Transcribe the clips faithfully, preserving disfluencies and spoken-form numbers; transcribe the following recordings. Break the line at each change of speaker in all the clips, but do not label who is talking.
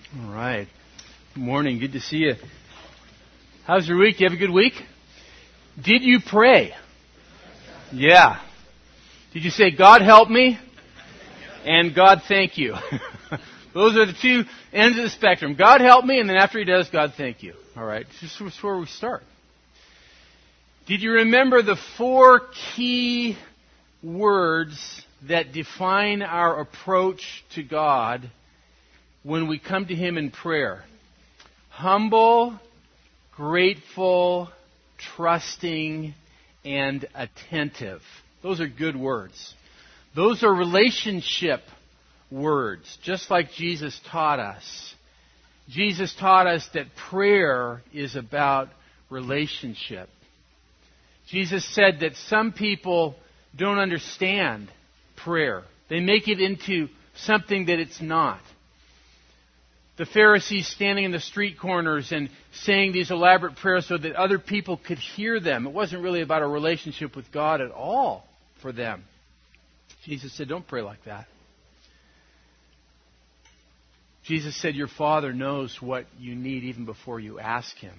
All right. Good morning. Good to see you. How's your week? You have a good week? Did you pray? Yeah. Did you say, God help me? And God thank you. Those are the two ends of the spectrum. God help me, and then after He does, God thank you. All right. This is where we start. Did you remember the four key words that define our approach to God when we come to Him in prayer? Humble, grateful, trusting, and attentive. Those are good words. Those are relationship words, just like Jesus taught us. Jesus taught us that prayer is about relationship. Jesus said that some people don't understand prayer. They make it into something that it's not. The Pharisees standing in the street corners and saying these elaborate prayers so that other people could hear them. It wasn't really about a relationship with God at all for them. Jesus said, don't pray like that. Jesus said, your Father knows what you need even before you ask Him.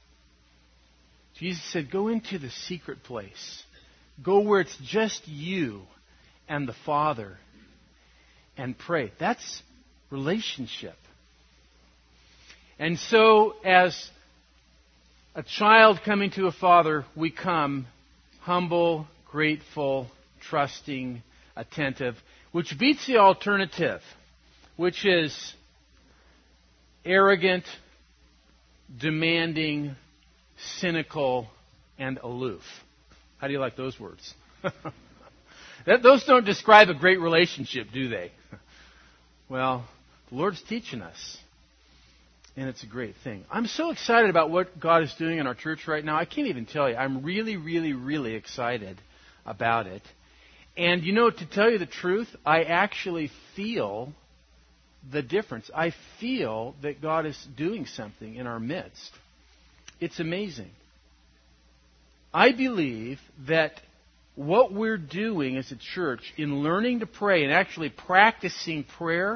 Jesus said, go into the secret place. Go where it's just you and the Father and pray. That's relationship. And so, as a child coming to a father, we come humble, grateful, trusting, attentive, which beats the alternative, which is arrogant, demanding, cynical, and aloof. How do you like those words? that, those don't describe a great relationship, do they? Well, the Lord's teaching us. And it's a great thing. I'm so excited about what God is doing in our church right now. I can't even tell you. I'm really, really, really excited about it. And you know, to tell you the truth, I actually feel the difference. I feel that God is doing something in our midst. It's amazing. I believe that what we're doing as a church in learning to pray and actually practicing prayer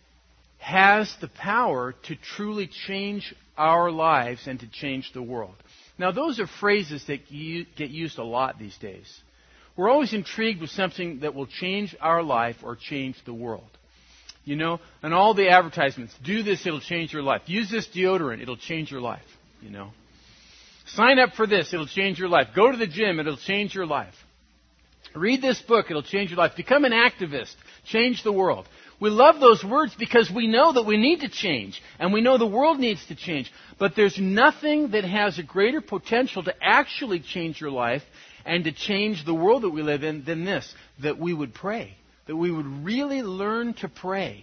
has the power to truly change our lives and to change the world. Now, those are phrases that get used a lot these days. We're always intrigued with something that will change our life or change the world. You know, and all the advertisements, do this, it'll change your life. Use this deodorant, it'll change your life. You know, sign up for this, it'll change your life. Go to the gym, it'll change your life. Read this book, it'll change your life. Become an activist, change the world. We love those words because we know that we need to change, and we know the world needs to change. But there's nothing that has a greater potential to actually change your life and to change the world that we live in than this, that we would pray, that we would really learn to pray.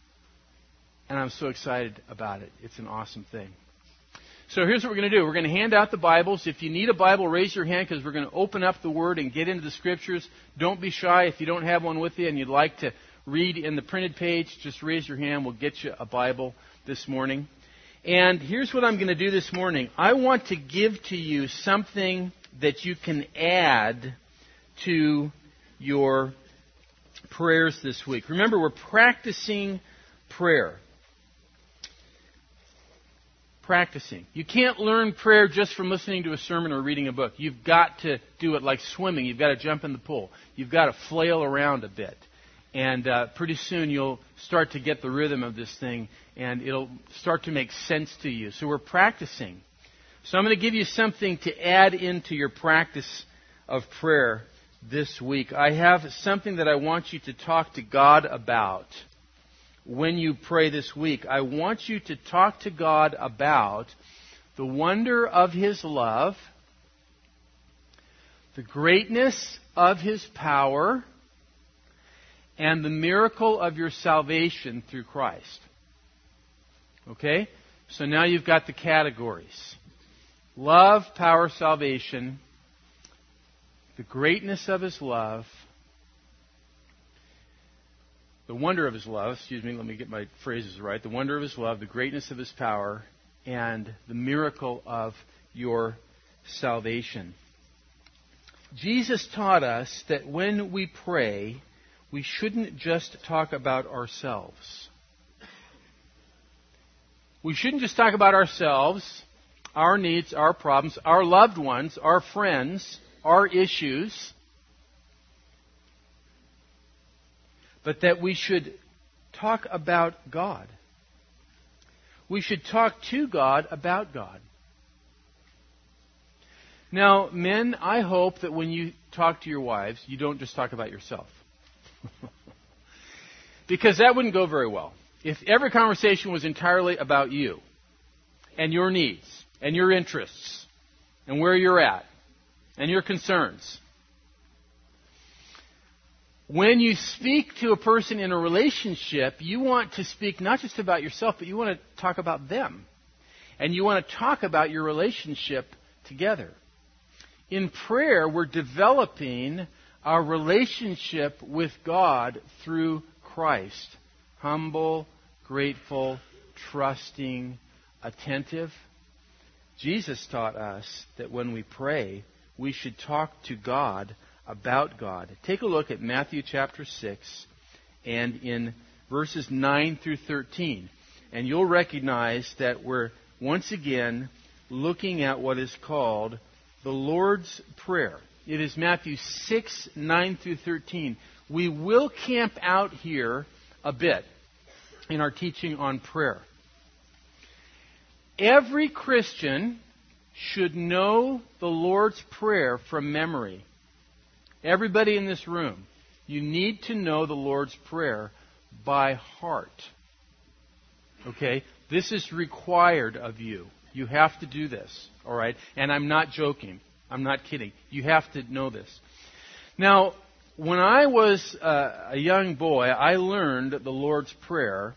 And I'm so excited about it. It's an awesome thing. So here's what we're going to do. We're going to hand out the Bibles. If you need a Bible, raise your hand because we're going to open up the Word and get into the Scriptures. Don't be shy. If you don't have one with you and you'd like to read in the printed page, just raise your hand. We'll get you a Bible this morning. And here's what I'm going to do this morning. I want to give to you something that you can add to your prayers this week. Remember, we're practicing prayer. Practicing. You can't learn prayer just from listening to a sermon or reading a book. You've got to do it like swimming. You've got to jump in the pool. You've got to flail around a bit. And uh, pretty soon you'll start to get the rhythm of this thing, and it'll start to make sense to you. So we're practicing. So I'm going to give you something to add into your practice of prayer this week. I have something that I want you to talk to God about when you pray this week. I want you to talk to God about the wonder of His love, the greatness of His power, and the miracle of your salvation through Christ. Okay? So now you've got the categories. Love, power, salvation, the greatness of His love, the wonder of His love, excuse me, let me get my phrases right. The wonder of His love, the greatness of His power, and the miracle of your salvation. Jesus taught us that when we pray, we shouldn't just talk about ourselves. We shouldn't just talk about ourselves, our needs, our problems, our loved ones, our friends, our issues, but that we should talk about God. We should talk to God about God. Now, men, I hope that when you talk to your wives, you don't just talk about yourself. Because that wouldn't go very well. If every conversation was entirely about you and your needs and your interests and where you're at and your concerns. When you speak to a person in a relationship, you want to speak not just about yourself, but you want to talk about them. And you want to talk about your relationship together. In prayer, we're developing our relationship with God through Christ. Humble, grateful, trusting, attentive. Jesus taught us that when we pray, we should talk to God about God. Take a look at Matthew chapter six and in verses nine through thirteen. And you'll recognize that we're once again looking at what is called the Lord's Prayer. It is Matthew six, nine through thirteen. We will camp out here a bit in our teaching on prayer. Every Christian should know the Lord's Prayer from memory. Everybody in this room, you need to know the Lord's Prayer by heart. Okay? This is required of you. You have to do this. All right? And I'm not joking. I'm not kidding. You have to know this. Now, when I was uh, a young boy, I learned the Lord's Prayer,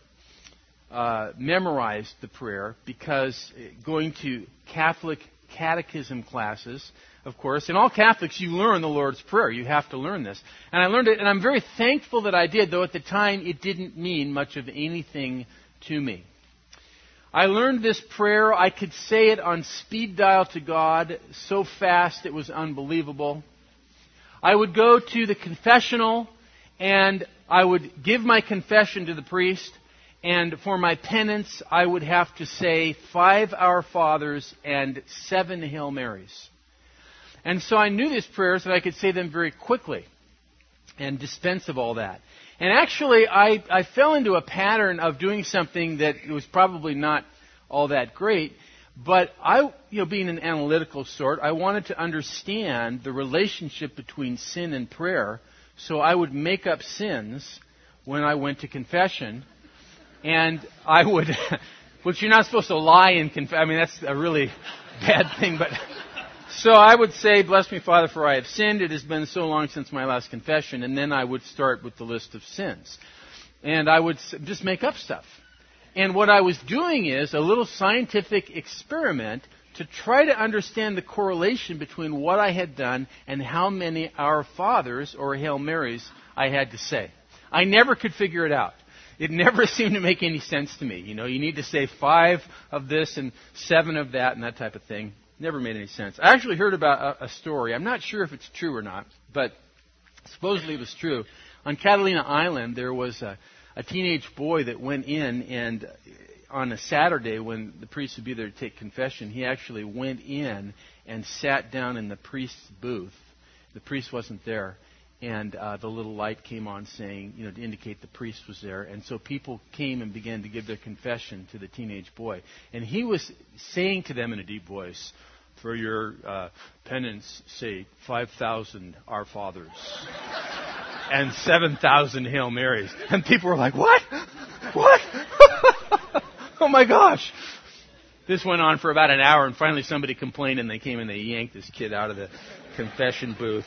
uh, memorized the prayer, because going to Catholic catechism classes, of course, and all Catholics, you learn the Lord's Prayer. You have to learn this. And I learned it, and I'm very thankful that I did, though at the time it didn't mean much of anything to me. I learned this prayer. I could say it on speed dial to God so fast it was unbelievable. I would go to the confessional and I would give my confession to the priest, and for my penance I would have to say five Our Fathers and seven Hail Marys. And so I knew these prayers that I could say them very quickly and dispense of all that. And actually, I, I fell into a pattern of doing something that was probably not all that great. But I, you know, being an analytical sort, I wanted to understand the relationship between sin and prayer. So I would make up sins when I went to confession. And I would, which you're not supposed to lie in confession. I mean, that's a really bad thing. But so I would say, "Bless me, Father, for I have sinned. It has been so long since my last confession." And then I would start with the list of sins. And I would just make up stuff. And what I was doing is a little scientific experiment to try to understand the correlation between what I had done and how many Our Fathers or Hail Marys I had to say. I never could figure it out. It never seemed to make any sense to me. You know, you need to say five of this and seven of that and that type of thing. Never made any sense. I actually heard about a, a story. I'm not sure if it's true or not, but supposedly it was true. On Catalina Island, there was a, a teenage boy that went in, and on a Saturday when the priest would be there to take confession, he actually went in and sat down in the priest's booth. The priest wasn't there. And uh, the little light came on saying, you know, to indicate the priest was there. And so people came and began to give their confession to the teenage boy. And he was saying to them in a deep voice, "For your uh, penance, say five thousand Our Fathers and seven thousand Hail Marys." And people were like, "What? What?" Oh my gosh. This went on for about an hour, and finally somebody complained, and they came and they yanked this kid out of the confession booth.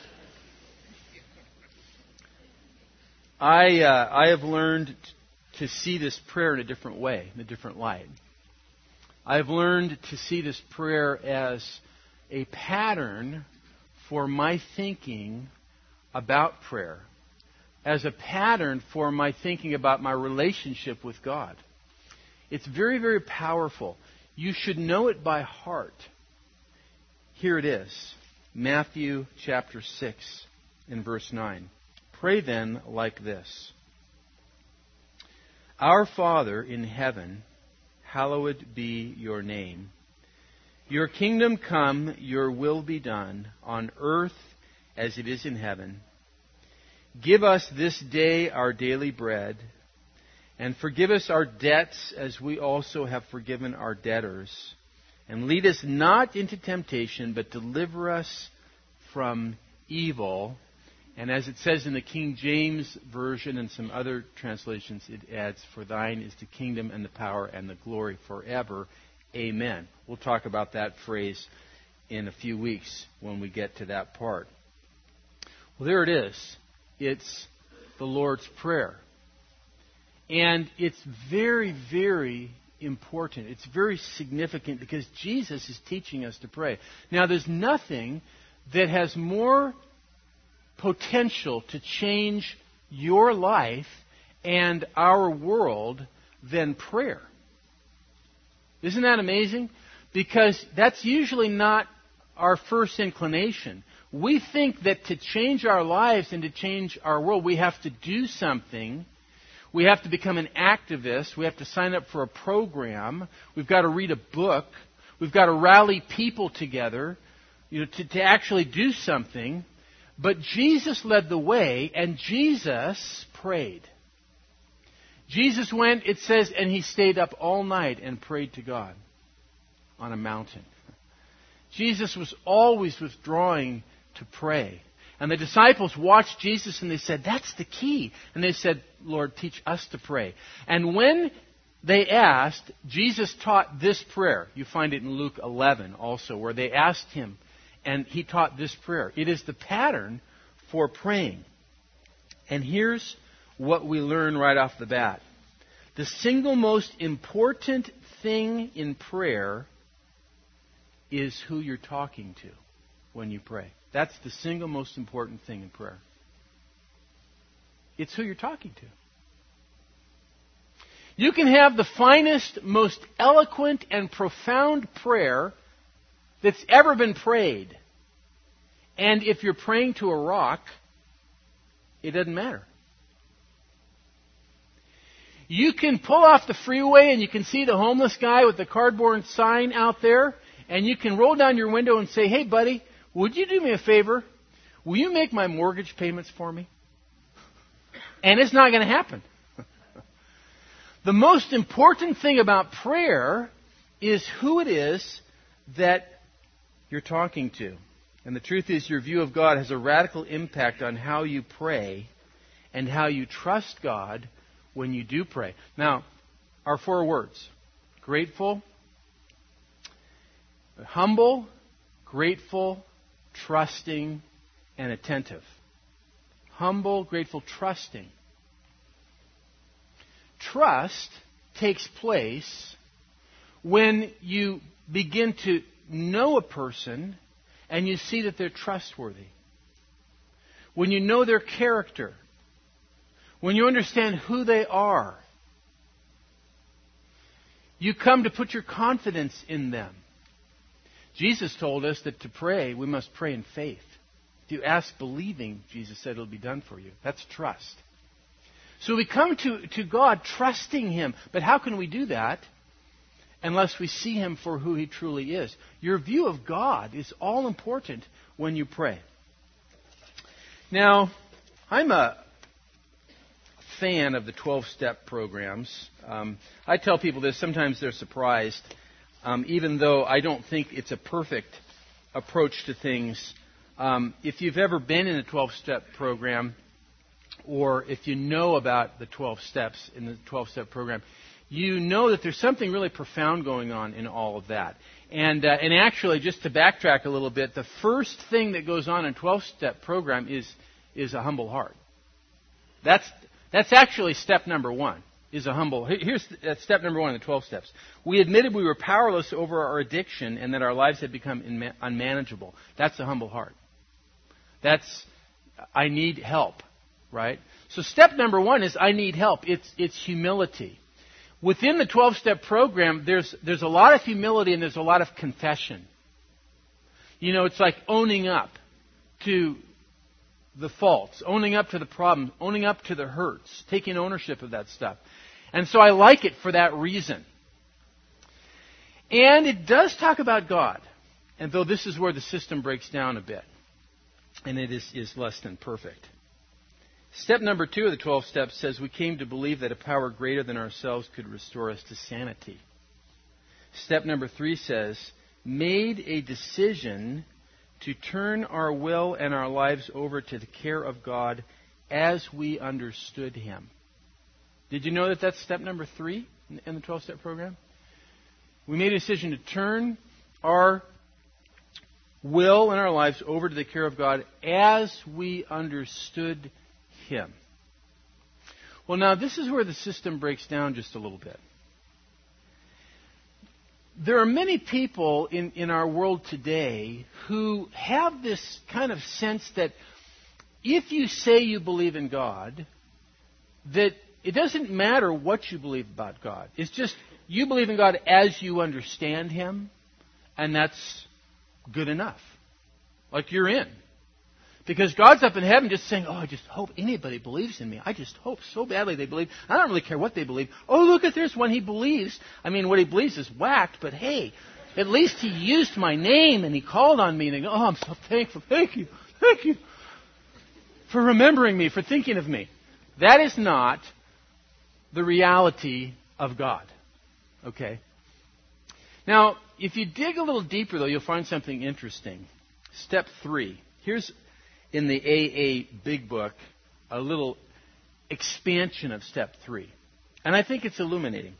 I uh, I have learned to see this prayer in a different way, in a different light. I've learned to see this prayer as a pattern for my thinking about prayer, as a pattern for my thinking about my relationship with God. It's very, very powerful. You should know it by heart. Here it is, Matthew chapter six in verse nine. Pray then like this: Our Father in heaven, hallowed be your name. Your kingdom come, your will be done, on earth as it is in heaven. Give us this day our daily bread, and forgive us our debts as we also have forgiven our debtors. And lead us not into temptation, but deliver us from evil. And as it says in the King James Version and some other translations, it adds, for thine is the kingdom and the power and the glory forever. Amen. We'll talk about that phrase in a few weeks when we get to that part. Well, there it is. It's the Lord's Prayer. And it's very, very important. It's very significant because Jesus is teaching us to pray. Now, there's nothing that has more potential to change your life and our world than prayer. Isn't that amazing? Because that's usually not our first inclination. We think that to change our lives and to change our world, we have to do something. We have to become an activist. We have to sign up for a program. We've got to read a book. We've got to rally people together, you know, to, to actually do something. But Jesus led the way, and Jesus prayed. Jesus went, it says, and he stayed up all night and prayed to God on a mountain. Jesus was always withdrawing to pray. And the disciples watched Jesus and they said, that's the key. And they said, Lord, teach us to pray. And when they asked, Jesus taught this prayer. You find it in Luke eleven also, where they asked him, and he taught this prayer. It is the pattern for praying. And here's what we learn right off the bat. The single most important thing in prayer is who you're talking to when you pray. That's the single most important thing in prayer. It's who you're talking to. You can have the finest, most eloquent, and profound prayer that's ever been prayed. And if you're praying to a rock, it doesn't matter. You can pull off the freeway and you can see the homeless guy with the cardboard sign out there, and you can roll down your window and say, hey, buddy, would you do me a favor? Will you make my mortgage payments for me? And it's not going to happen. The most important thing about prayer is who it is that you're talking to. And the truth is, your view of God has a radical impact on how you pray and how you trust God when you do pray. Now, our four words: grateful, humble, grateful, trusting, and attentive. Humble, grateful, trusting. Trust takes place when you begin to know a person and you see that they're trustworthy. When you know their character. When you understand who they are. You come to put your confidence in them. Jesus told us that to pray, we must pray in faith. If you ask believing, Jesus said, it'll be done for you. That's trust. So we come to, to God trusting Him. But how can we do that unless we see Him for who He truly is? Your view of God is all important when you pray. Now, I'm a fan of the twelve-step programs. Um, I tell people this. Sometimes they're surprised. Um, even though I don't think it's a perfect approach to things. Um, if you've ever been in a twelve-step program, or if you know about the twelve steps in the twelve-step program, you know that there's something really profound going on in all of that. And, uh, and actually, just to backtrack a little bit, the first thing that goes on in a twelve-step program is, is a humble heart. That's, that's actually step number one. Is a humble. Here's that's step number one in the twelve steps. We admitted we were powerless over our addiction and that our lives had become inma- unmanageable. That's a humble heart. That's, I need help, right? So step number one is I need help. It's it's humility. Within the twelve-step program, there's there's a lot of humility and there's a lot of confession. You know, it's like owning up to the faults, owning up to the problems, owning up to the hurts, taking ownership of that stuff. And so I like it for that reason. And it does talk about God. And though this is where the system breaks down a bit. And it is, is less than perfect. Step number two of the twelve steps says we came to believe that a power greater than ourselves could restore us to sanity. Step number three says, made a decision to turn our will and our lives over to the care of God as we understood Him. Did you know that that's step number three in the twelve-step program? We made a decision to turn our will and our lives over to the care of God as we understood Him. Well, now, this is where the system breaks down just a little bit. There are many people in, in our world today who have this kind of sense that if you say you believe in God, that it doesn't matter what you believe about God. It's just you believe in God as you understand Him, and that's good enough. Like you're in. Because God's up in heaven just saying, oh, I just hope anybody believes in me. I just hope so badly they believe. I don't really care what they believe. Oh, look at this one. He believes. I mean, what he believes is whacked, but hey, at least he used my name and he called on me. And they go, oh, I'm so thankful. Thank you. Thank you for remembering me, for thinking of me. That is not the reality of God. Okay? Now, if you dig a little deeper, though, you'll find something interesting. Step three. Here's, in the A A Big Book, a little expansion of step three. And I think it's illuminating.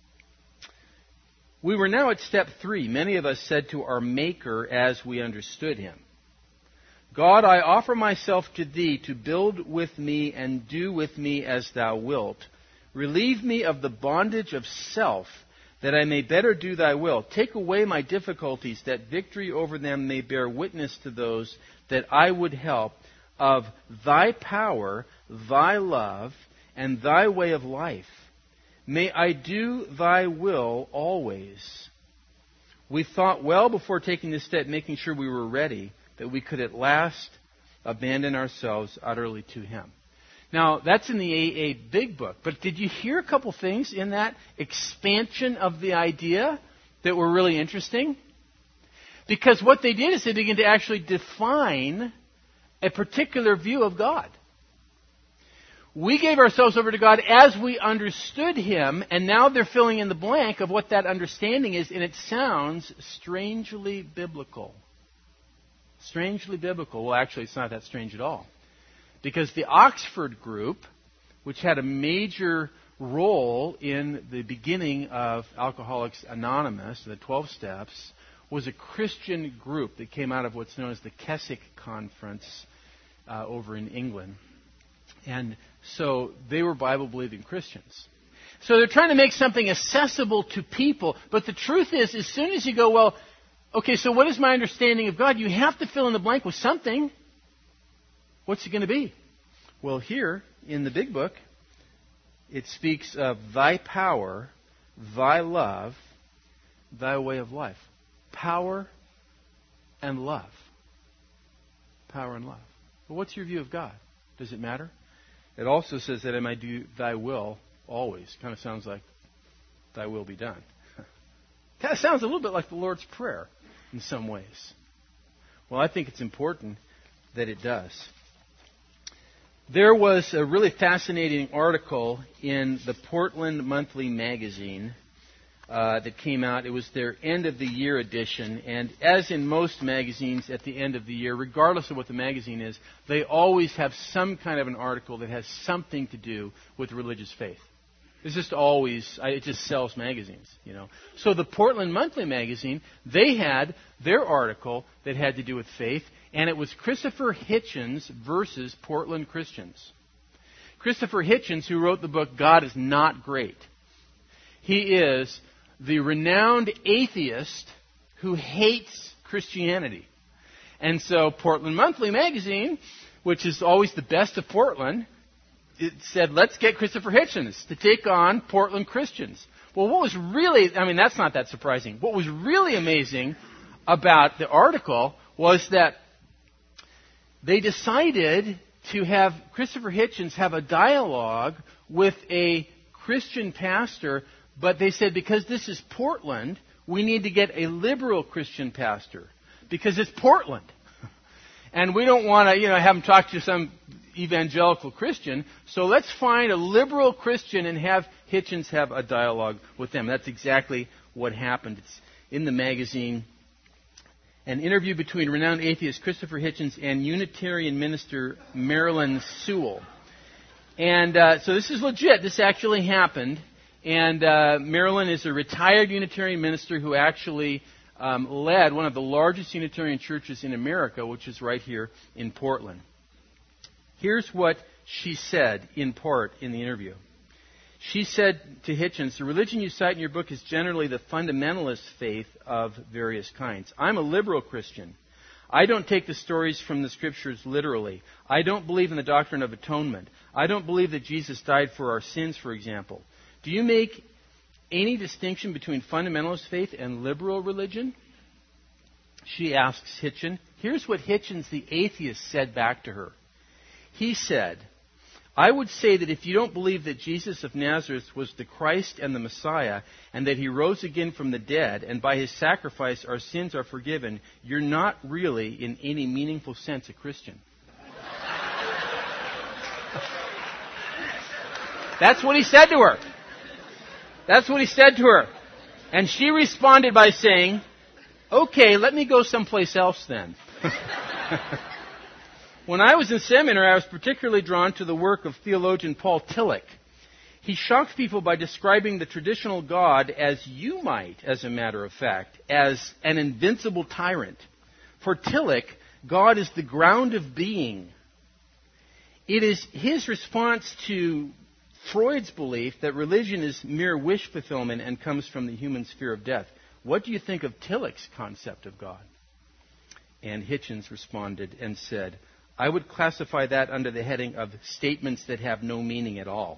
We were now at step three. Many of us said to our Maker as we understood Him, God, I offer myself to Thee to build with me and do with me as Thou wilt. Relieve me of the bondage of self, that I may better do Thy will. Take away my difficulties, that victory over them may bear witness to those that I would help, of Thy power, Thy love, and Thy way of life. May I do Thy will always. We thought well before taking this step, making sure we were ready, that we could at last abandon ourselves utterly to Him. Now, that's in the A A Big Book. But did you hear a couple things in that expansion of the idea that were really interesting? Because what they did is they began to actually define a particular view of God. We gave ourselves over to God as we understood Him, and now they're filling in the blank of what that understanding is, and it sounds strangely biblical. Strangely biblical. Well, actually, it's not that strange at all. Because the Oxford group, which had a major role in the beginning of Alcoholics Anonymous, the twelve steps, was a Christian group that came out of what's known as the Keswick Conference uh, over in England. And so they were Bible-believing Christians. So they're trying to make something accessible to people. But the truth is, as soon as you go, well, okay, so what is my understanding of God? You have to fill in the blank with something. What's it going to be? Well, here in the Big Book, it speaks of Thy power, Thy love, Thy way of life. Power and love. Power and love. Well, what's your view of God? Does it matter? It also says that I might do Thy will always. Kind of sounds like Thy will be done. Kind of sounds a little bit like the Lord's Prayer in some ways. Well, I think it's important that it does. There was a really fascinating article in the Portland Monthly Magazine uh, that came out. It was their end-of-the-year edition. And as in most magazines at the end of the year, regardless of what the magazine is, they always have some kind of an article that has something to do with religious faith. It's just always, it just sells magazines, you know. So the Portland Monthly Magazine, they had their article that had to do with faith, and it was Christopher Hitchens versus Portland Christians. Christopher Hitchens, who wrote the book God is Not Great. He is the renowned atheist who hates Christianity. And so Portland Monthly Magazine, which is always the best of Portland, it said, let's get Christopher Hitchens to take on Portland Christians. Well, what was really, I mean, that's not that surprising. What was really amazing about the article was that they decided to have Christopher Hitchens have a dialogue with a Christian pastor, but they said because this is Portland, we need to get a liberal Christian pastor because it's Portland. And we don't want to, you know, have him talk to some evangelical Christian. So let's find a liberal Christian and have Hitchens have a dialogue with them. That's exactly what happened. It's in the magazine. An interview between renowned atheist Christopher Hitchens and Unitarian minister Marilyn Sewell. And uh, so this is legit. This actually happened. And uh, Marilyn is a retired Unitarian minister who actually um, led one of the largest Unitarian churches in America, which is right here in Portland. Here's what she said in part in the interview. She said to Hitchens, the religion you cite in your book is generally the fundamentalist faith of various kinds. I'm a liberal Christian. I don't take the stories from the Scriptures literally. I don't believe in the doctrine of atonement. I don't believe that Jesus died for our sins, for example. Do you make any distinction between fundamentalist faith and liberal religion? She asks Hitchens. Here's what Hitchens, the atheist, said back to her. He said, I would say that if you don't believe that Jesus of Nazareth was the Christ and the Messiah, and that he rose again from the dead, and by his sacrifice our sins are forgiven, you're not really, in any meaningful sense, a Christian. That's what he said to her. That's what he said to her. And she responded by saying, okay, let me go someplace else then. When I was in seminary, I was particularly drawn to the work of theologian Paul Tillich. He shocked people by describing the traditional God as you might, as a matter of fact, as an invincible tyrant. For Tillich, God is the ground of being. It is his response to Freud's belief that religion is mere wish fulfillment and comes from the human sphere of death. What do you think of Tillich's concept of God? And Hitchens responded and said, I would classify that under the heading of statements that have no meaning at all.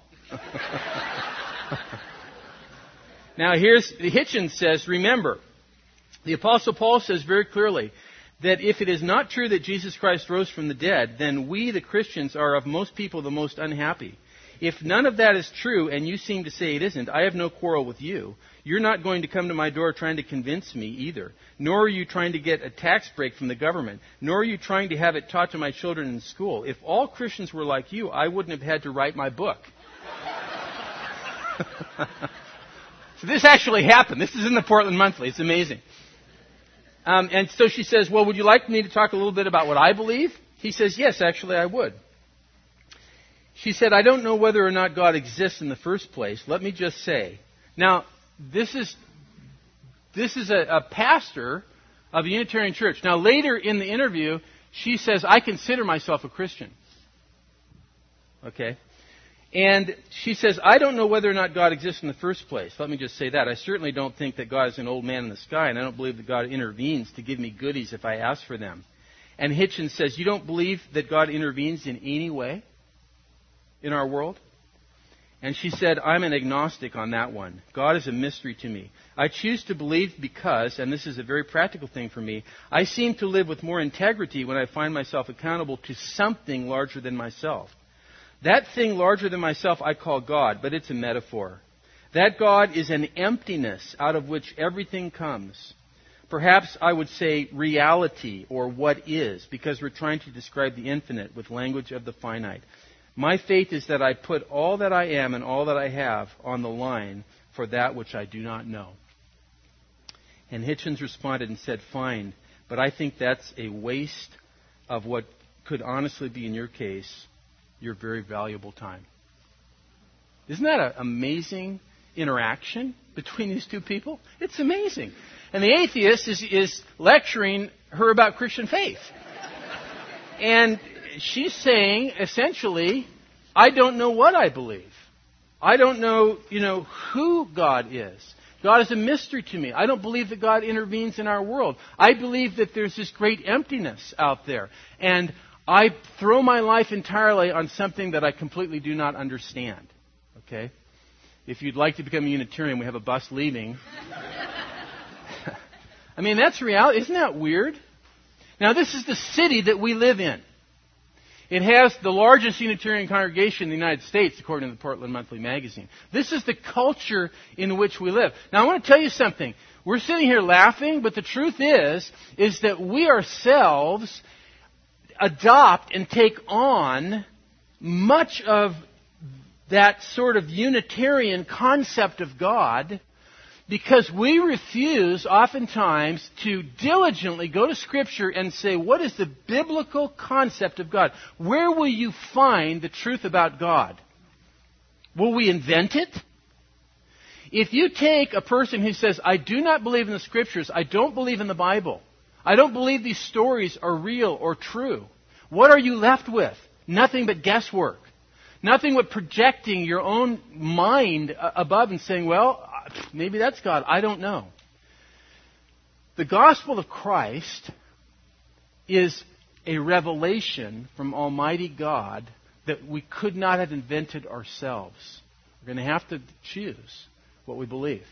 Now here's, Hitchens says, remember, the Apostle Paul says very clearly that if it is not true that Jesus Christ rose from the dead, then we, the Christians, are of most people the most unhappy. If none of that is true, and you seem to say it isn't, I have no quarrel with you. You're not going to come to my door trying to convince me either. Nor are you trying to get a tax break from the government. Nor are you trying to have it taught to my children in school. If all Christians were like you, I wouldn't have had to write my book. So this actually happened. This is in the Portland Monthly. It's amazing. Um, and so she says, well, would you like me to talk a little bit about what I believe? He says, yes, actually I would. She said, I don't know whether or not God exists in the first place. Let me just say. Now, this is this is a, a pastor of a Unitarian church. Now, later in the interview, she says, I consider myself a Christian. Okay? And she says, I don't know whether or not God exists in the first place. Let me just say that. I certainly don't think that God is an old man in the sky, and I don't believe that God intervenes to give me goodies if I ask for them. And Hitchens says, you don't believe that God intervenes in any way in our world? And she said, I'm an agnostic on that one. God is a mystery to me. I choose to believe because, and this is a very practical thing for me, I seem to live with more integrity when I find myself accountable to something larger than myself. That thing larger than myself I call God, but it's a metaphor. That God is an emptiness out of which everything comes. Perhaps I would say reality or what is, because we're trying to describe the infinite with language of the finite. My faith is that I put all that I am and all that I have on the line for that which I do not know. And Hitchens responded and said, fine, but I think that's a waste of what could honestly be, in your case, your very valuable time. Isn't that an amazing interaction between these two people? It's amazing. And the atheist is, is lecturing her about Christian faith. And she's saying, essentially, I don't know what I believe. I don't know, you know, who God is. God is a mystery to me. I don't believe that God intervenes in our world. I believe that there's this great emptiness out there. And I throw my life entirely on something that I completely do not understand. Okay? If you'd like to become a Unitarian, we have a bus leaving. I mean, that's reality. Isn't that weird? Now, this is the city that we live in. It has the largest Unitarian congregation in the United States, according to the Portland Monthly Magazine. This is the culture in which we live. Now, I want to tell you something. We're sitting here laughing, but the truth is, is that we ourselves adopt and take on much of that sort of Unitarian concept of God because we refuse oftentimes to diligently go to Scripture and say, what is the biblical concept of God? Where will you find the truth about God? Will we invent it? If you take a person who says, I do not believe in the Scriptures, I don't believe in the Bible, I don't believe these stories are real or true, what are you left with? Nothing but guesswork. Nothing but projecting your own mind above and saying, well, maybe that's God. I don't know. The gospel of Christ is a revelation from Almighty God that we could not have invented ourselves. We're going to have to choose what we believe.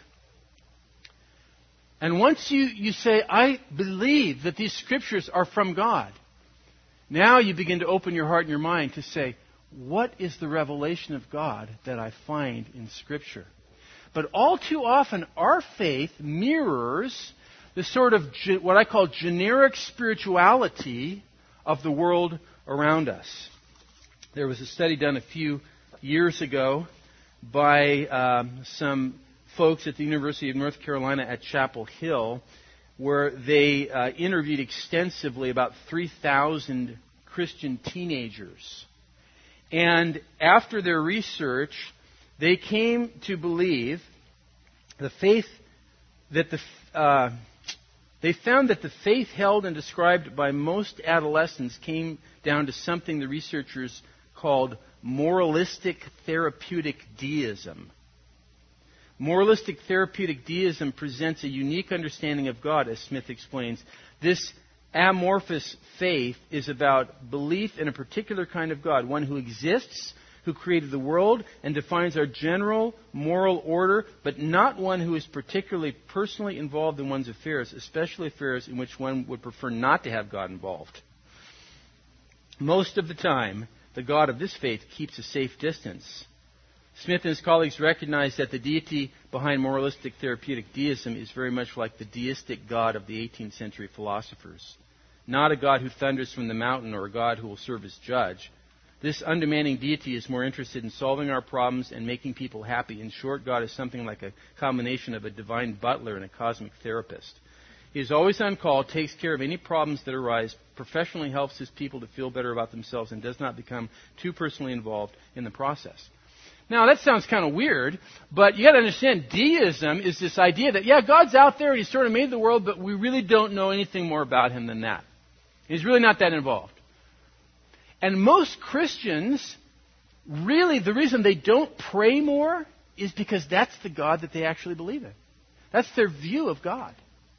And once you, you say, I believe that these scriptures are from God, now you begin to open your heart and your mind to say, what is the revelation of God that I find in Scripture? But all too often, our faith mirrors the sort of ge- what I call generic spirituality of the world around us. There was a study done a few years ago by um, some folks at the University of North Carolina at Chapel Hill, where they uh, interviewed extensively about three thousand Christian teenagers. And after their research, they came to believe the faith that the uh, they found that the faith held and described by most adolescents came down to something the researchers called moralistic therapeutic deism. Moralistic therapeutic deism presents a unique understanding of God, as Smith explains. This amorphous faith is about belief in a particular kind of God, one who exists, who created the world and defines our general moral order, but not one who is particularly personally involved in one's affairs, especially affairs in which one would prefer not to have God involved. Most of the time, the God of this faith keeps a safe distance. Smith and his colleagues recognize that the deity behind moralistic therapeutic deism is very much like the deistic God of the eighteenth century philosophers. Not a God who thunders from the mountain or a God who will serve as judge. This undemanding deity is more interested in solving our problems and making people happy. In short, God is something like a combination of a divine butler and a cosmic therapist. He is always on call, takes care of any problems that arise, professionally helps his people to feel better about themselves, and does not become too personally involved in the process. Now, that sounds kind of weird, but you got to understand, deism is this idea that, yeah, God's out there, He sort of made the world, but we really don't know anything more about Him than that. He's really not that involved. And most Christians, really, the reason they don't pray more is because that's the God that they actually believe in. That's their view of God.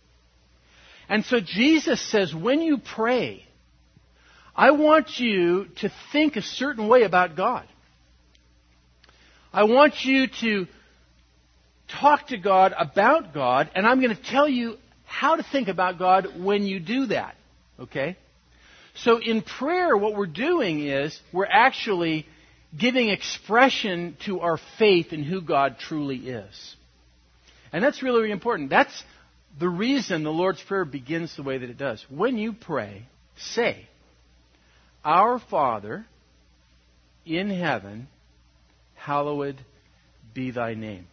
And so Jesus says, when you pray, I want you to think a certain way about God. I want you to talk to God about God, and I'm going to tell you how to think about God when you do that. Okay? So in prayer, what we're doing is we're actually giving expression to our faith in who God truly is. And that's really, really important. That's the reason the Lord's Prayer begins the way that it does. When you pray, say, Our Father in heaven, hallowed be thy name.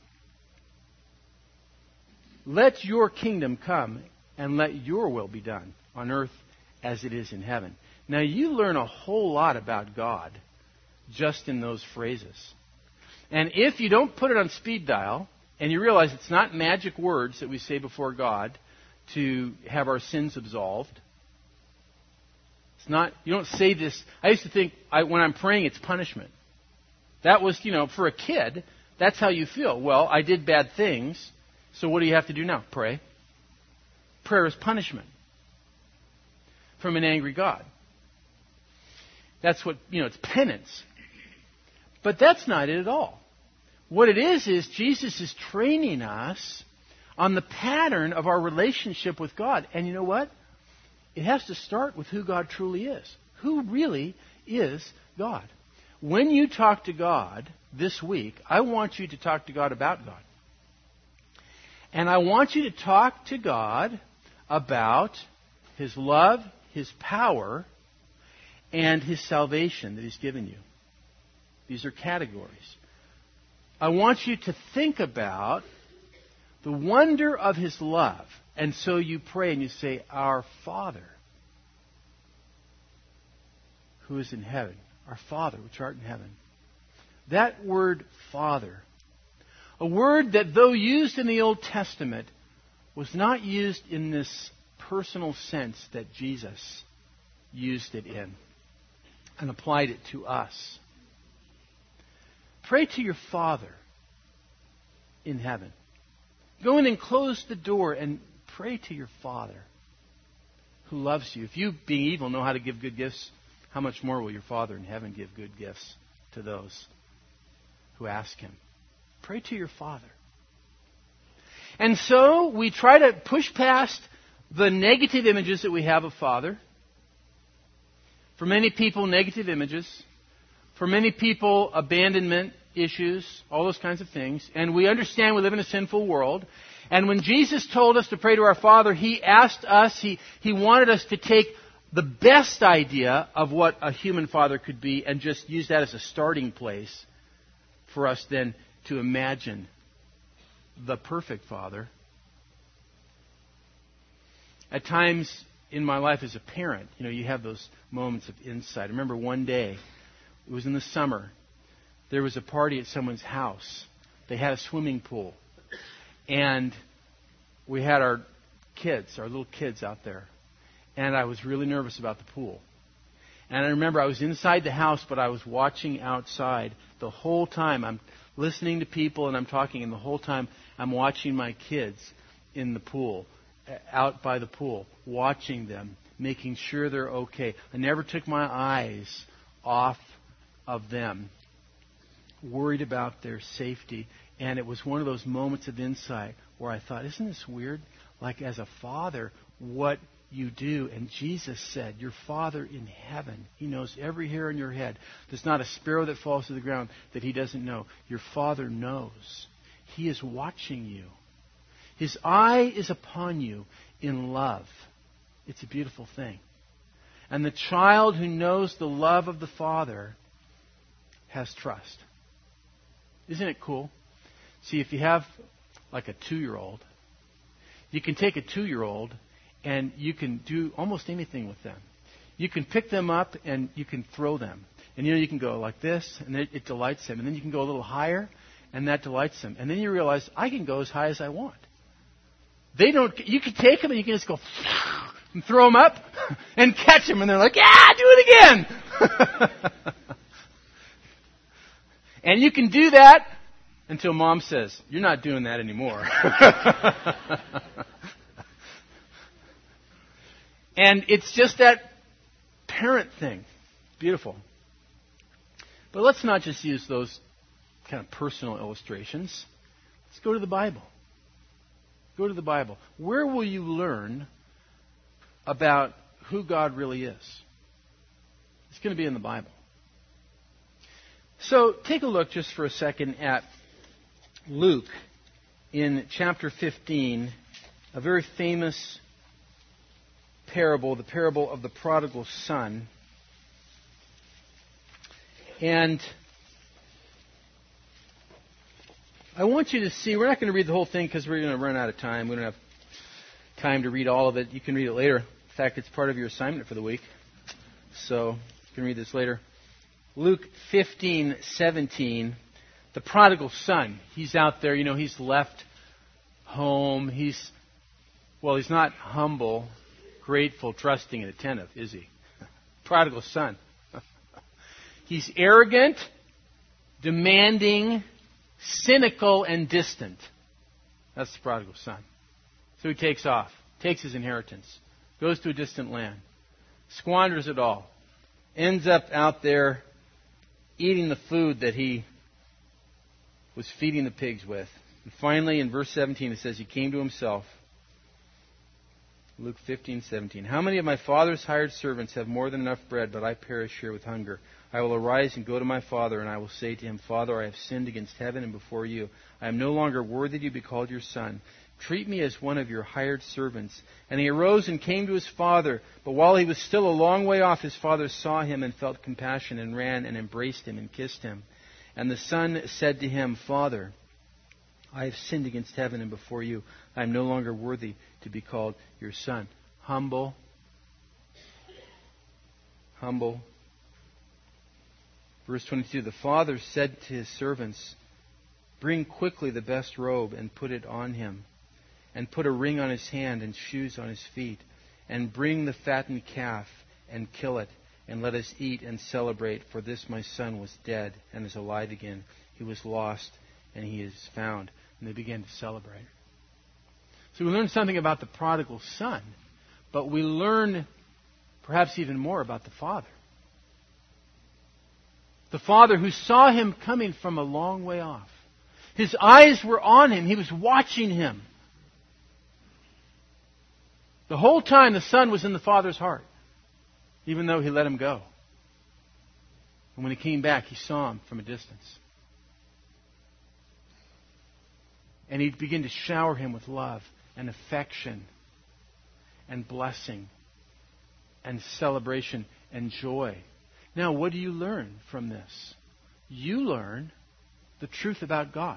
Let your kingdom come and let your will be done on earth as it is in heaven. Now you learn a whole lot about God just in those phrases. And if you don't put it on speed dial, and you realize it's not magic words that we say before God to have our sins absolved. It's not, you don't say this. I used to think I, when I'm praying, it's punishment. That was, you know, for a kid, that's how you feel. Well, I did bad things, so what do you have to do now? Pray. Prayer is punishment from an angry God. That's what, you know, it's penance. But that's not it at all. What it is, is Jesus is training us on the pattern of our relationship with God. And you know what? It has to start with who God truly is. Who really is God. When you talk to God this week, I want you to talk to God about God. And I want you to talk to God about His love, His power, and His salvation that He's given you. These are categories. I want you to think about the wonder of His love. And so you pray and you say, Our Father, who is in heaven. Our Father, which art in heaven. That word, Father, a word that, though used in the Old Testament, was not used in this personal sense that Jesus used it in and applied it to us. Pray to your Father in heaven. Go in and close the door and pray to your Father who loves you. If you, being evil, know how to give good gifts, how much more will your Father in heaven give good gifts to those who ask Him? Pray to your Father. And so we try to push past the negative images that we have of Father. For many people, negative images. For many people, abandonment issues, all those kinds of things. And we understand we live in a sinful world. And when Jesus told us to pray to our Father, He asked us, He, he wanted us to take the best idea of what a human father could be and just use that as a starting place for us then to imagine the perfect Father. At times in my life as a parent, you know, you have those moments of insight. I remember one day, it was in the summer, there was a party at someone's house. They had a swimming pool. And we had our kids, our little kids out there. And I was really nervous about the pool. And I remember I was inside the house, but I was watching outside the whole time. I'm listening to people and I'm talking, and the whole time I'm watching my kids in the pool, out by the pool, watching them, making sure they're okay. I never took my eyes off of them, worried about their safety. And it was one of those moments of insight where I thought, isn't this weird? Like as a father, what you do. And Jesus said, your Father in heaven, He knows every hair on your head. There's not a sparrow that falls to the ground that He doesn't know. Your Father knows. He is watching you. His eye is upon you in love. It's a beautiful thing. And the child who knows the love of the Father has trust. Isn't it cool? See, if you have like a two-year-old, you can take a two-year-old and you can do almost anything with them. You can pick them up and you can throw them. And you know, you can go like this, and it, it delights them. And then you can go a little higher, and that delights them. And then you realize, I can go as high as I want. They don't. You can take them and you can just go and throw them up and catch them. And they're like, yeah, do it again. And you can do that until Mom says, you're not doing that anymore. And it's just that parent thing. Beautiful. But let's not just use those kind of personal illustrations. Let's go to the Bible. Go to the Bible. Where will you learn about who God really is? It's going to be in the Bible. So take a look just for a second at Luke in chapter fifteen, a very famous parable, the parable of the prodigal son. And I want you to see, we're not going to read the whole thing because we're going to run out of time. We don't have time to read all of it. You can read it later. In fact, it's part of your assignment for the week. So you can read this later. Luke fifteen seventeen, the prodigal son. He's out there, you know, he's left home. He's, well, he's not humble, grateful, trusting, and attentive, is he? Prodigal son. He's arrogant, demanding, cynical, and distant. That's the prodigal son. So he takes off, takes his inheritance, goes to a distant land, squanders it all, ends up out there eating the food that he was feeding the pigs with. And finally, in verse seventeen, it says he came to himself. Luke fifteen seventeen. How many of my father's hired servants have more than enough bread, but I perish here with hunger? I will arise and go to my father, and I will say to him, Father, I have sinned against heaven and before you. I am no longer worthy to be called your son. Treat me as one of your hired servants. And he arose and came to his father. But while he was still a long way off, his father saw him and felt compassion and ran and embraced him and kissed him. And the son said to him, Father, I have sinned against heaven and before you. I am no longer worthy to be called your son. Humble. Humble. Verse twenty-two, the father said to his servants, bring quickly the best robe and put it on him, and put a ring on his hand and shoes on his feet, and bring the fattened calf and kill it, and let us eat and celebrate, for this my son was dead and is alive again. He was lost and he is found. And they began to celebrate. So we learn something about the prodigal son, but we learn perhaps even more about the father. The father who saw him coming from a long way off. His eyes were on him. He was watching him. The whole time the son was in the father's heart, even though he let him go. And when he came back, he saw him from a distance. And he began to shower him with love and affection and blessing and celebration and joy. Now, what do you learn from this? You learn the truth about God.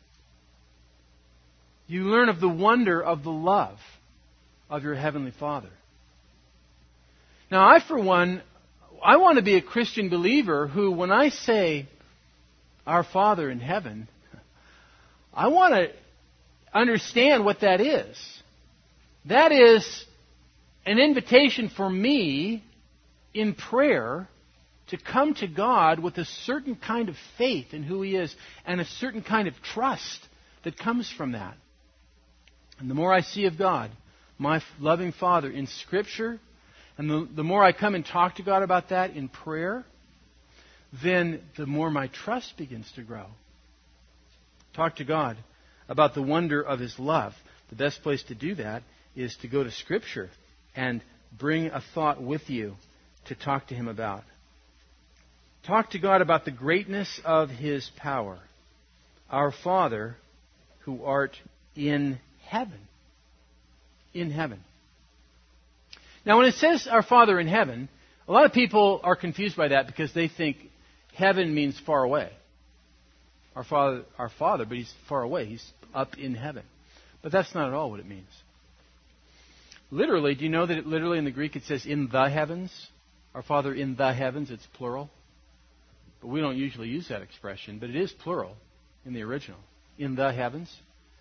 You learn of the wonder of the love of your Heavenly Father. Now, I, for one, I want to be a Christian believer who, when I say, Our Father in heaven, I want to understand what that is. That is an invitation for me in prayer to come to God with a certain kind of faith in who He is and a certain kind of trust that comes from that. And the more I see of God, my loving Father, in Scripture, and the, the more I come and talk to God about that in prayer, then the more my trust begins to grow. Talk to God about the wonder of His love. The best place to do that is to go to Scripture and bring a thought with you to talk to Him about. Talk to God about the greatness of His power. Our Father, who art in heaven. In heaven. Now, when it says our Father in heaven, a lot of people are confused by that because they think heaven means far away. Our Father, our Father, but He's far away. He's up in heaven. But that's not at all what it means. Literally, do you know that it, literally in the Greek it says in the heavens? Our Father in the heavens, it's plural. But we don't usually use that expression, but it is plural in the original. In the heavens.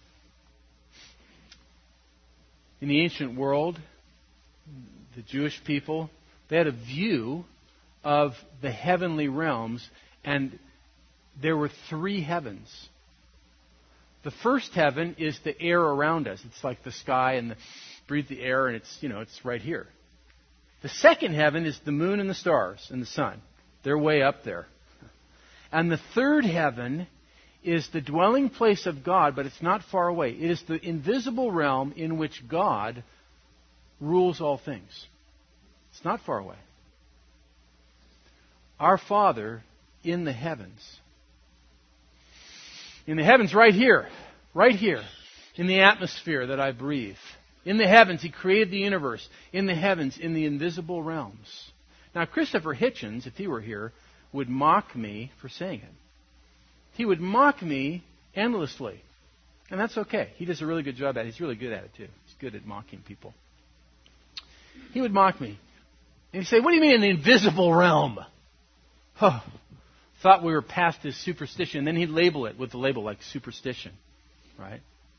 In the ancient world, the Jewish people, they had a view of the heavenly realms, and there were three heavens. The first heaven is the air around us. It's like the sky and the, breathe the air, and it's, you know, it's right here. The second heaven is the moon and the stars and the sun. They're way up there. And the third heaven is the dwelling place of God, but it's not far away. It is the invisible realm in which God rules all things. It's not far away. Our Father in the heavens. In the heavens right here. Right here. In the atmosphere that I breathe. In the heavens, He created the universe. In the heavens, in the invisible realms. Now, Christopher Hitchens, if he were here, would mock me for saying it. He would mock me endlessly. And that's okay. He does a really good job at it. He's really good at it, too. He's good at mocking people. He would mock me. And he'd say, what do you mean in the invisible realm? Oh, thought we were past this superstition. And then he'd label it with the label like superstition. Right?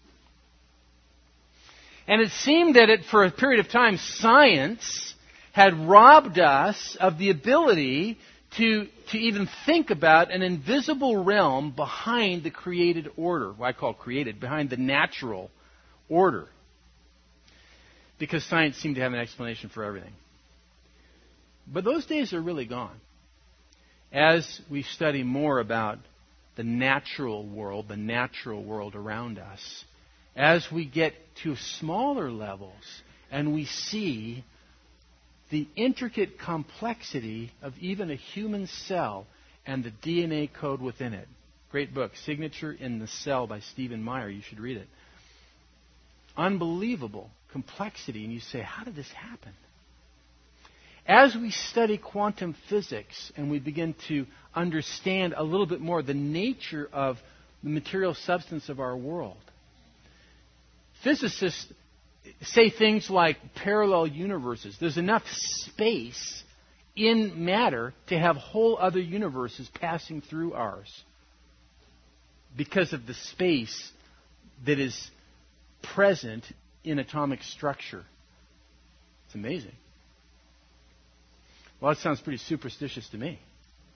And it seemed that it, for a period of time, science had robbed us of the ability to, to even think about an invisible realm behind the created order. What I call created, behind the natural order. Because science seemed to have an explanation for everything. But those days are really gone. As we study more about the natural world, the natural world around us, as we get to smaller levels and we see the intricate complexity of even a human cell and the D N A code within it. Great book, Signature in the Cell by Stephen Meyer. You should read it. Unbelievable complexity. And you say, how did this happen? As we study quantum physics and we begin to understand a little bit more the nature of the material substance of our world, physicists say things like parallel universes. There's enough space in matter to have whole other universes passing through ours because of the space that is present in atomic structure. It's amazing. Well, that sounds pretty superstitious to me.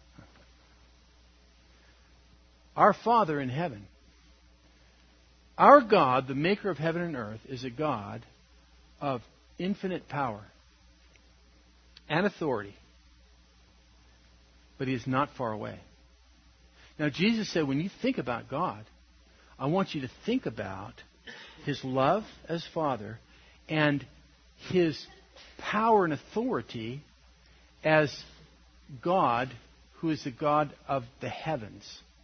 Our Father in heaven, our God, the maker of heaven and earth, is a God of infinite power and authority. But He is not far away. Now, Jesus said, when you think about God, I want you to think about His love as Father and His power and authority as God, who is the God of the heavens.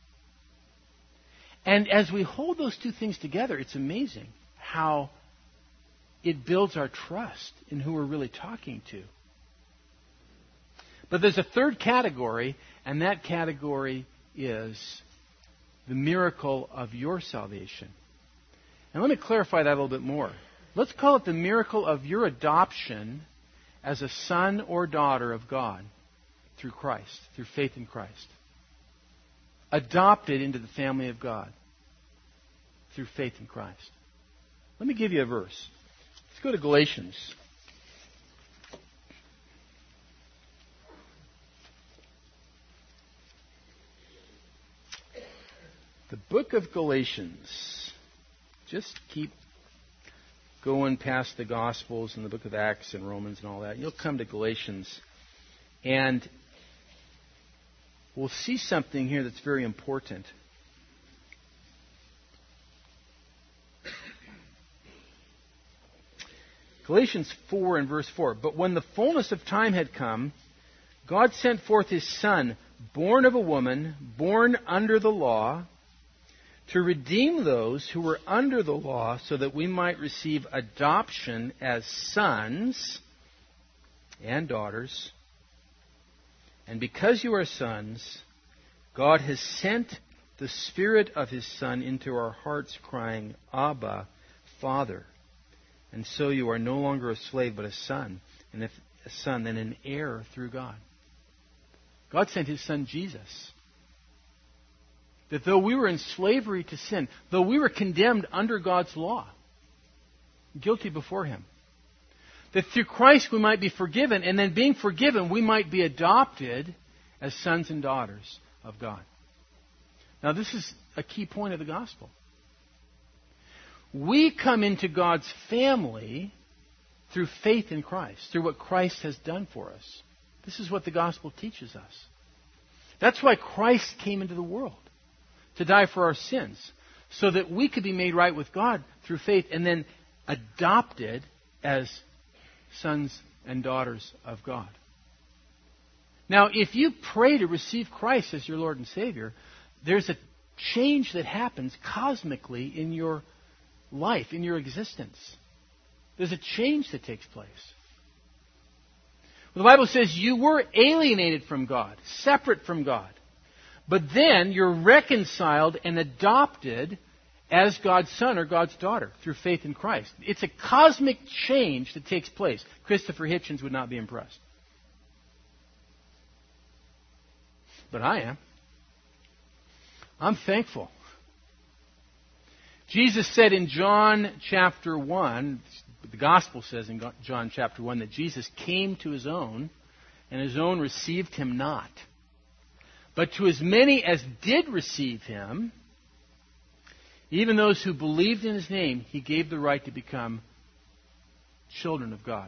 And as we hold those two things together, it's amazing how it builds our trust in who we're really talking to. But there's a third category, and that category is the miracle of your salvation. And let me clarify that a little bit more. Let's call it the miracle of your adoption as a son or daughter of God through Christ, through faith in Christ. Adopted into the family of God through faith in Christ. Let me give you a verse. Let's go to Galatians. The book of Galatians. Just keep going past the Gospels and the book of Acts and Romans and all that. You'll come to Galatians. And we'll see something here that's very important. Galatians four and verse four. But when the fullness of time had come, God sent forth His Son, born of a woman, born under the law, to redeem those who were under the law, so that we might receive adoption as sons and daughters. And because you are sons, God has sent the Spirit of His Son into our hearts, crying, Abba, Father. And so you are no longer a slave, but a son. And if a son, then an heir through God. God sent His Son Jesus. That though we were in slavery to sin, though we were condemned under God's law, guilty before Him, that through Christ we might be forgiven, and then being forgiven, we might be adopted as sons and daughters of God. Now, this is a key point of the gospel. We come into God's family through faith in Christ, through what Christ has done for us. This is what the gospel teaches us. That's why Christ came into the world, to die for our sins, so that we could be made right with God through faith and then adopted as sons and daughters of God. Now, if you pray to receive Christ as your Lord and Savior, there's a change that happens cosmically in your life, in your existence. There's a change that takes place. Well, the Bible says you were alienated from God, separate from God. But then you're reconciled and adopted as God's son or God's daughter through faith in Christ. It's a cosmic change that takes place. Christopher Hitchens would not be impressed. But I am. I'm thankful. Jesus said in John chapter one, the Gospel says in John chapter one, that Jesus came to His own, and His own received Him not. But to as many as did receive Him, even those who believed in His name, He gave the right to become children of God.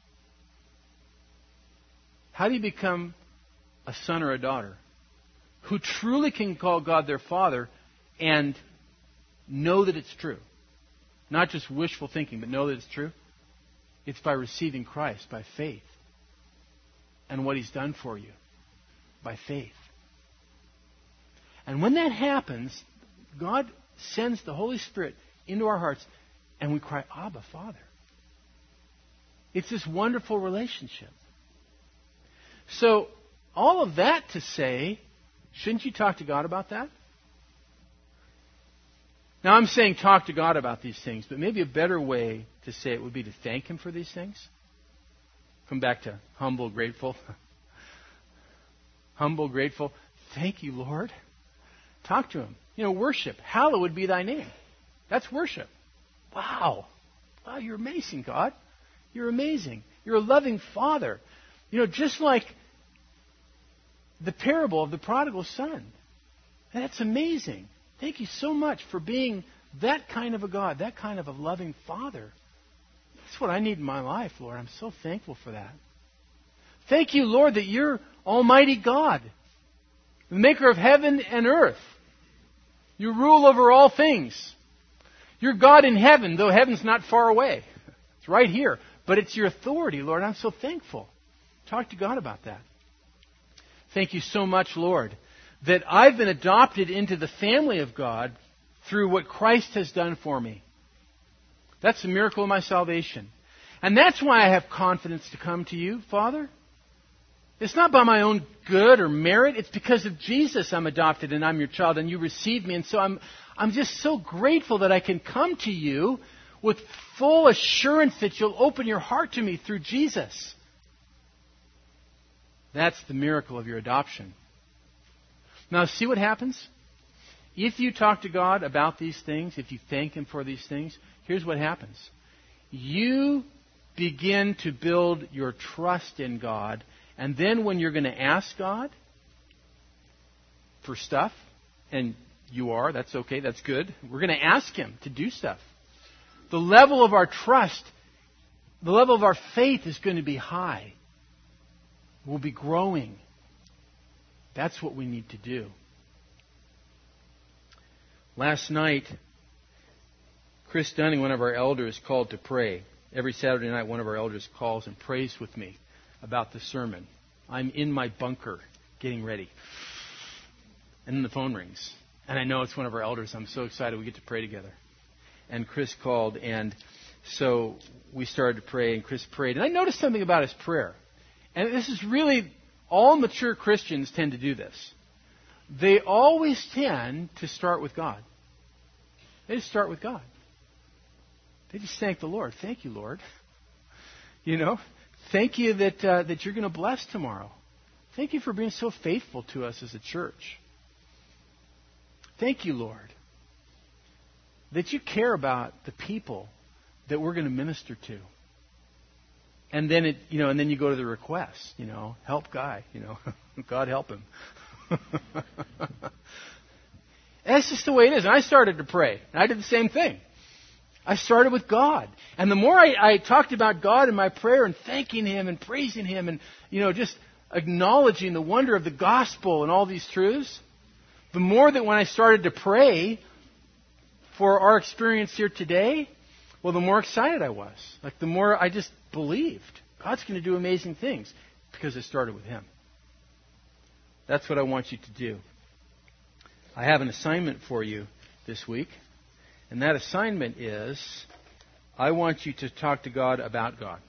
How do you become a son or a daughter who truly can call God their Father and know that it's true? Not just wishful thinking, but know that it's true. It's by receiving Christ, by faith. And what He's done for you, by faith. And when that happens, God sends the Holy Spirit into our hearts, and we cry, Abba, Father. It's this wonderful relationship. So, all of that to say, shouldn't you talk to God about that? Now, I'm saying talk to God about these things, but maybe a better way to say it would be to thank Him for these things. Come back to humble, grateful. Humble, grateful. Thank you, Lord. Talk to Him. You know, worship. Hallowed be Thy name. That's worship. Wow. Wow, you're amazing, God. You're amazing. You're a loving Father. You know, just like the parable of the prodigal son. And that's amazing. Thank you so much for being that kind of a God, that kind of a loving Father. That's what I need in my life, Lord. I'm so thankful for that. Thank you, Lord, that you're Almighty God, the maker of heaven and earth. You rule over all things. You're God in heaven, though heaven's not far away. It's right here. But it's your authority, Lord. I'm so thankful. Talk to God about that. Thank you so much, Lord, that I've been adopted into the family of God through what Christ has done for me. That's the miracle of my salvation. And that's why I have confidence to come to you, Father. It's not by my own good or merit. It's because of Jesus I'm adopted and I'm your child and you receive me. And so I'm, I'm just so grateful that I can come to you with full assurance that you'll open your heart to me through Jesus. That's the miracle of your adoption. Now, see what happens? If you talk to God about these things, if you thank Him for these things, here's what happens. You begin to build your trust in God, and then when you're going to ask God for stuff, and you are, that's okay, that's good, we're going to ask Him to do stuff. The level of our trust, the level of our faith is going to be high. We'll be growing. That's what we need to do. Last night, Chris Dunning, one of our elders, called to pray. Every Saturday night, one of our elders calls and prays with me about the sermon. I'm in my bunker getting ready. And then the phone rings. And I know it's one of our elders. I'm so excited we get to pray together. And Chris called, and so we started to pray, and Chris prayed. And I noticed something about his prayer. And this is really, all mature Christians tend to do this. They always tend to start with God. They just start with God. They just thank the Lord. Thank you, Lord. You know, thank you that uh, that you're going to bless tomorrow. Thank you for being so faithful to us as a church. Thank you, Lord, that you care about the people that we're going to minister to. And then it, you know, and then you go to the request, you know, help Guy, you know, God help him. That's just the way it is. And I started to pray. And I did the same thing. I started with God. And the more I, I talked about God in my prayer and thanking Him and praising Him and, you know, just acknowledging the wonder of the gospel and all these truths, the more that when I started to pray for our experience here today, well, the more excited I was. Like the more I just believed God's going to do amazing things because it started with Him. That's what I want you to do. I have an assignment for you this week. And that assignment is, I want you to talk to God about God.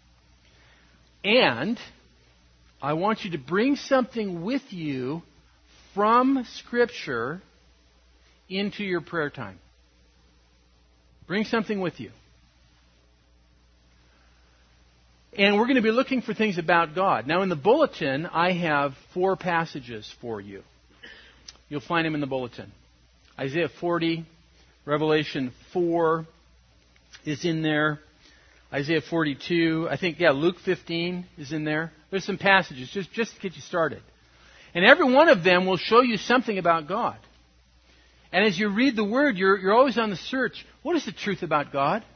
And I want you to bring something with you from Scripture into your prayer time. Bring something with you. And we're going to be looking for things about God. Now, in the bulletin, I have four passages for you. You'll find them in the bulletin. Isaiah forty, Revelation four is in there. Isaiah forty-two, I think, yeah, Luke fifteen is in there. There's some passages just, just to get you started. And every one of them will show you something about God. And as you read the Word, you're, you're always on the search. What is the truth about God?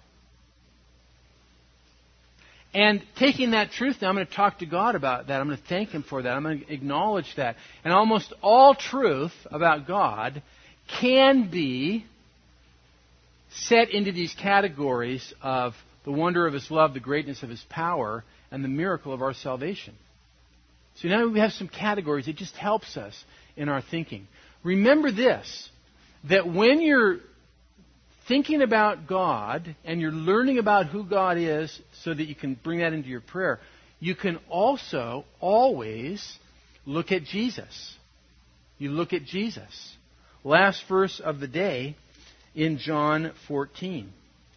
And taking that truth now, I'm going to talk to God about that. I'm going to thank Him for that. I'm going to acknowledge that. And almost all truth about God can be set into these categories of the wonder of His love, the greatness of His power, and the miracle of our salvation. So now we have some categories. It just helps us in our thinking. Remember this, that when you're thinking about God and you're learning about who God is so that you can bring that into your prayer, you can also always look at Jesus. You look at Jesus. Last verse of the day in John fourteen.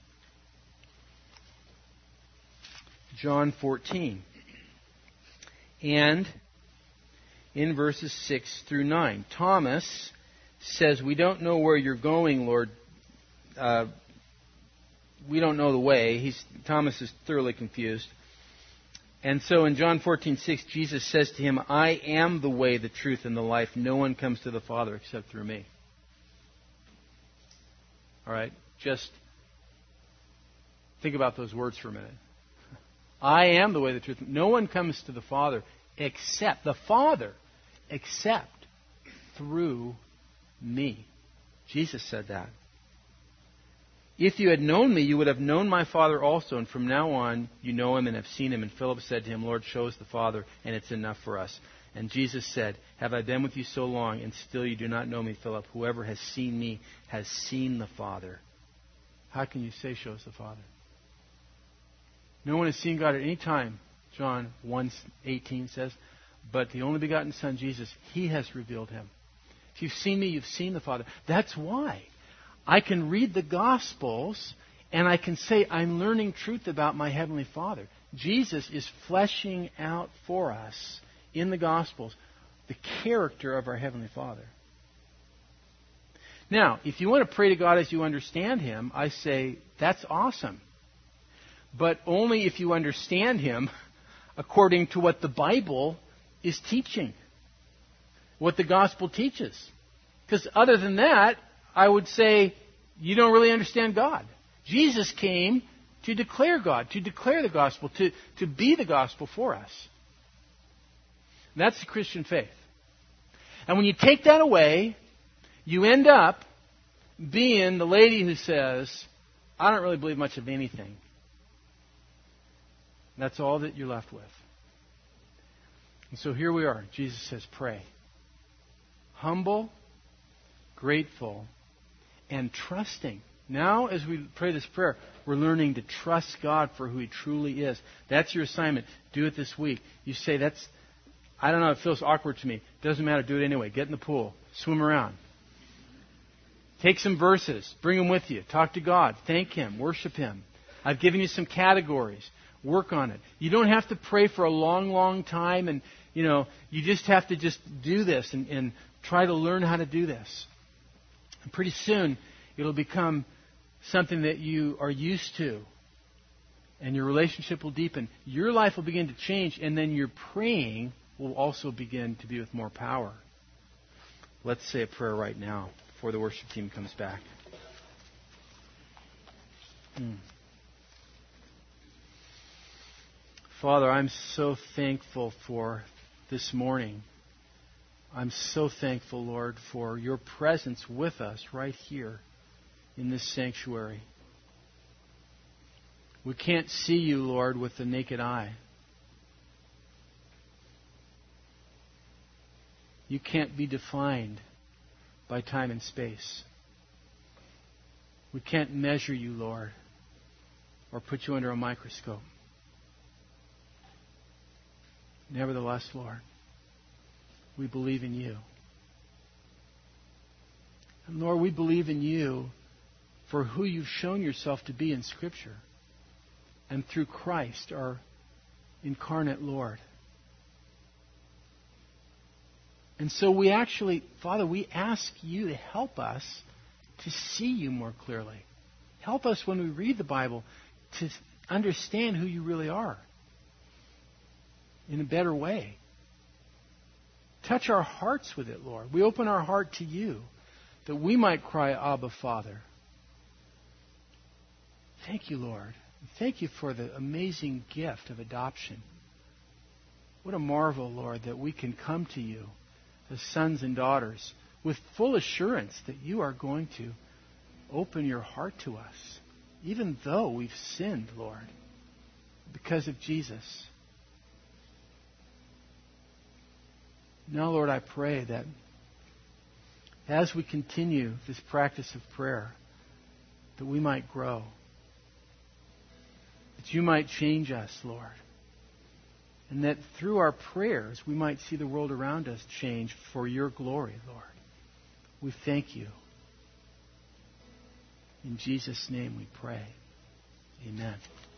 John fourteen. And in verses six through nine. Thomas says, "We don't know where you're going, Lord. Uh, we don't know the way." He's, Thomas is thoroughly confused. And so in John fourteen six, Jesus says to him, "I am the way, the truth, and the life. No one comes to the Father except through me." All right? Just think about those words for a minute. I am the way, the truth. No one comes to the Father except, the Father, except through me. Jesus said that. "If you had known me, you would have known my Father also, and from now on you know him and have seen him." And Philip said to him, "Lord, show us the Father, and it's enough for us." And Jesus said, "Have I been with you so long, and still you do not know me, Philip? Whoever has seen me has seen the Father. How can you say, 'Show us the Father'?" No one has seen God at any time, John one eighteen says, but the only begotten Son, Jesus, He has revealed Him. If you've seen me, you've seen the Father. That's why I can read the Gospels and I can say I'm learning truth about my Heavenly Father. Jesus is fleshing out for us in the Gospels the character of our Heavenly Father. Now, if you want to pray to God as you understand Him, I say that's awesome. But only if you understand Him according to what the Bible is teaching, what the Gospel teaches. Because other than that, I would say you don't really understand God. Jesus came to declare God, to declare the Gospel, to, to be the Gospel for us. And that's the Christian faith. And when you take that away, you end up being the lady who says, "I don't really believe much of anything." That's all that you're left with. And so here we are. Jesus says, pray. Humble, grateful, and trusting. Now, as we pray this prayer, we're learning to trust God for who He truly is. That's your assignment. Do it this week. You say, that's, I don't know, it feels awkward to me. Doesn't matter. Do it anyway. Get in the pool. Swim around. Take some verses. Bring them with you. Talk to God. Thank Him. Worship Him. I've given you some categories. Work on it. You don't have to pray for a long, long time, and you know, you just have to just do this and, and try to learn how to do this. And pretty soon, it'll become something that you are used to, and your relationship will deepen. Your life will begin to change, and then your praying will also begin to be with more power. Let's say a prayer right now before the worship team comes back. Mm. Father, I'm so thankful for this morning. I'm so thankful, Lord, for your presence with us right here in this sanctuary. We can't see you, Lord, with the naked eye. You can't be defined by time and space. We can't measure you, Lord, or put you under a microscope. Nevertheless, Lord, we believe in you. And Lord, we believe in you for who you've shown yourself to be in Scripture and through Christ, our incarnate Lord. And so we actually, Father, we ask you to help us to see you more clearly. Help us when we read the Bible to understand who you really are in a better way. Touch our hearts with it, Lord. We open our heart to you that we might cry, Abba, Father. Thank you, Lord. Thank you for the amazing gift of adoption. What a marvel, Lord, that we can come to you as sons and daughters with full assurance that you are going to open your heart to us, even though we've sinned, Lord, because of Jesus. Now, Lord, I pray that as we continue this practice of prayer, that we might grow, that you might change us, Lord, and that through our prayers we might see the world around us change for your glory, Lord. We thank you. In Jesus' name we pray. Amen.